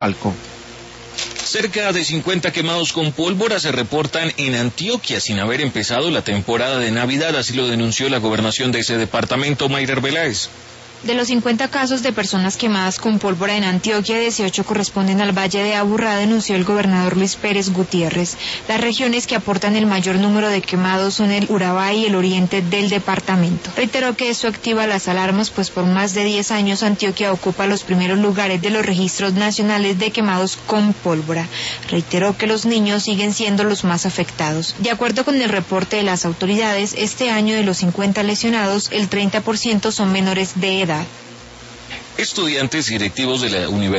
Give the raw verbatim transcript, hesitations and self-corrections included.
Alco. Cerca de cincuenta quemados con pólvora se reportan en Antioquia sin haber empezado la temporada de Navidad, así lo denunció la gobernación de ese departamento. Mayrer Veláez. De los cincuenta casos de personas quemadas con pólvora en Antioquia, dieciocho corresponden al Valle de Aburrá, denunció el gobernador Luis Pérez Gutiérrez. Las regiones que aportan el mayor número de quemados son el Urabá y el oriente del departamento. Reiteró que esto activa las alarmas, pues por más de diez años Antioquia ocupa los primeros lugares de los registros nacionales de quemados con pólvora. Reiteró que los niños siguen siendo los más afectados. De acuerdo con el reporte de las autoridades, este año de los cincuenta lesionados, el treinta por ciento son menores de edad. Estudiantes y directivos de la Universidad